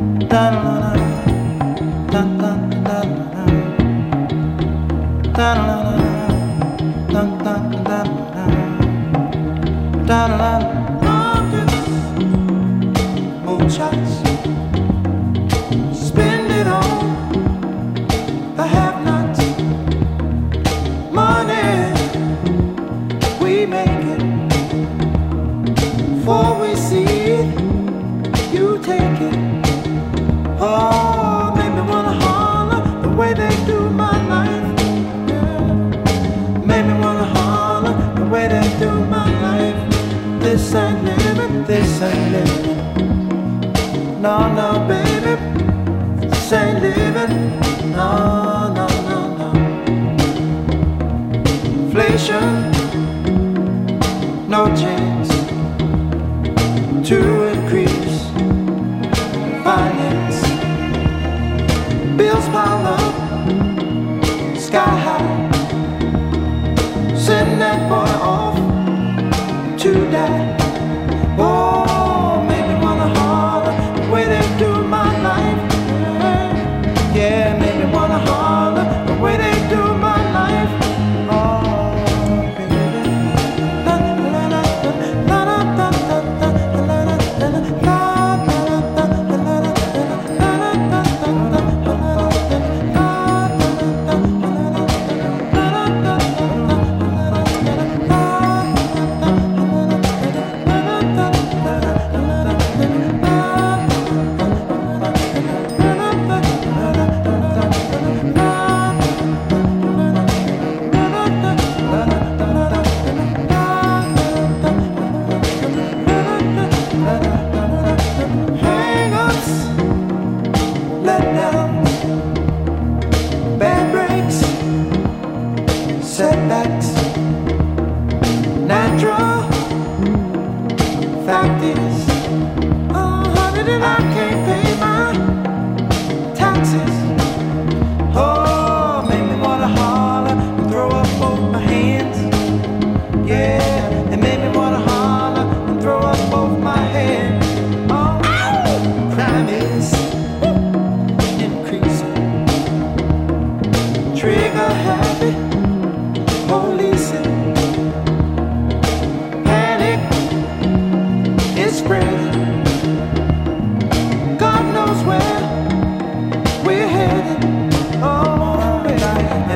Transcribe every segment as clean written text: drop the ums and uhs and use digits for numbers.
Moonshots, spend it on the have-nots. Money, we make it. Before we see it, you take it. Oh, make me wanna holler the way they do my life. Yeah. Make me wanna holler the way they do my life. This ain't living, this ain't living. No, no, baby, this ain't living. No, no, no, no. Inflation, no chance to increase finance. Bills pile up, sky high. Send that boy off to die. Oh, make me wanna holler the way they do my life. Yeah, make me wanna holler the way they do my life. Oh, baby. La la la la la la la la la la. Setbacks, natural. Fact is, oh, honey, that I can't pay my taxes. Oh, make me wanna holler and throw up both my hands. Yeah, it made me wanna holler and throw up both my hands. Oh, crime is increasing. Trigger happy. Policing, panic is spreading. God knows where we're headed. Oh, and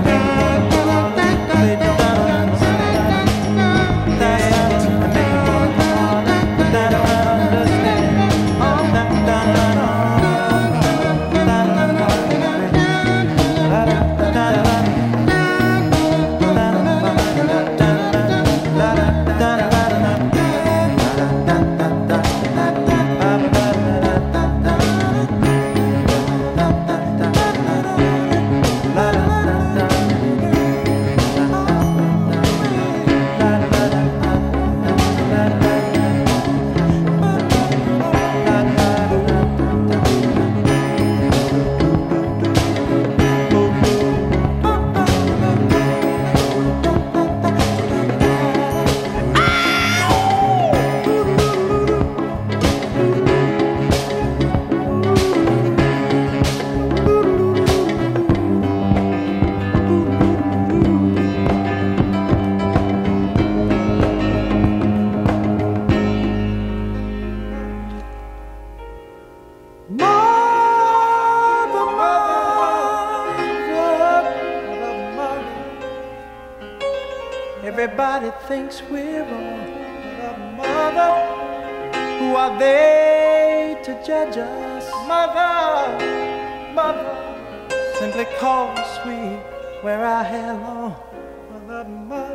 everybody thinks we're wrong. Mother, who are they to judge us? Mother, mother, simply cause we wear our hair long. Mother, mother.